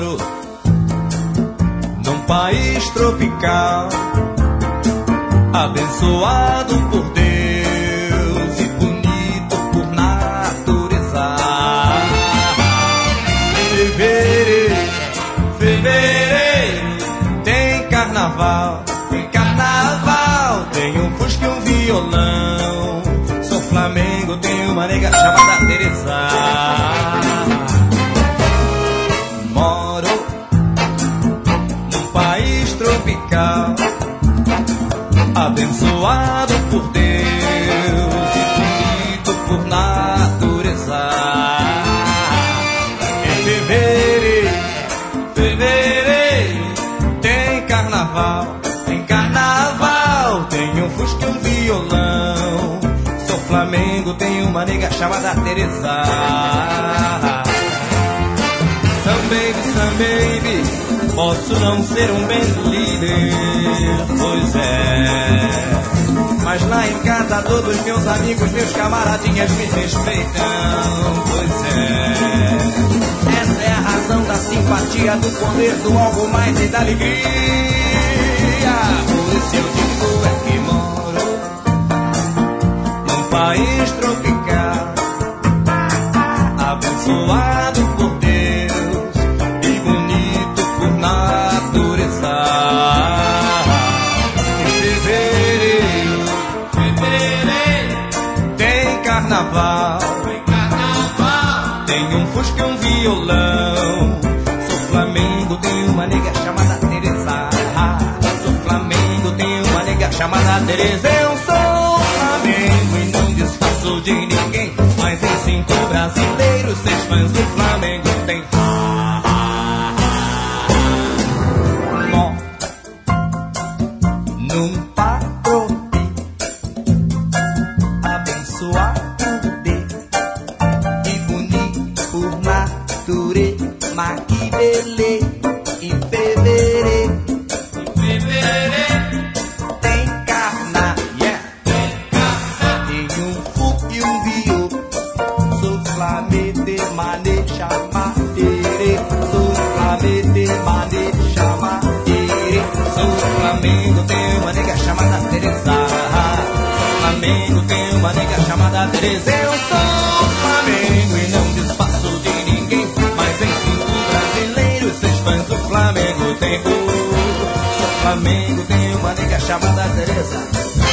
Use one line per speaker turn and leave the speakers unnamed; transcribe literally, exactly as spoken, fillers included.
moro num país tropical, abençoado por Deus e bonito por natureza. Fevereiro, fevereiro, tem carnaval, tem carnaval, tem um fusca e um violão. Sou Flamengo, tem uma nega chamada Teresa. Moro num país tropical, abençoado por Deus e bonito por natureza. Em fevereiro, fevereiro, tem carnaval, tem carnaval, tem um fusca e um violão. Sou Flamengo, tem uma nega chamada Teresa. Some baby, some baby, posso não ser um band líder, pois é, mas lá em casa todos meus amigos, meus camaradinhas me respeitam, pois é. Essa é a razão da simpatia, do poder, do algo mais e da alegria. Por isso eu digo é que moro num país tropical, abençoado por Deus e bonito por natureza. Em fevereiro, fevereiro, tem carnaval, tem carnaval, tem um fusca e um violão. Sou Flamengo, tem uma nega chamada Teresa. Sou Flamengo, tem uma nega chamada Teresa. Eu sou Flamengo e não desfaço de ninguém, mas em cinco brasileiros, seis fãs do Flamengo tem. Mó num patropi, abençoado Deus e bonito por natureza. Mas que beleza, em fevereiro, em fevereiro tem carna, yeah, tem carna, tem um fuco e um viol. Sou Flamengo de maneira chamadeira, sou Flamengo de maneira chamadeira. Sou Flamengo, tem uma nega chamada Teresa. Sou Flamengo, tem uma nega chamada Teresa. Eu sou Flamengo e não desfaço de ninguém, mas em cinco brasileiros, seis fãs do Flamengo tem. Sou Flamengo, tem uma nega chamada Teresa.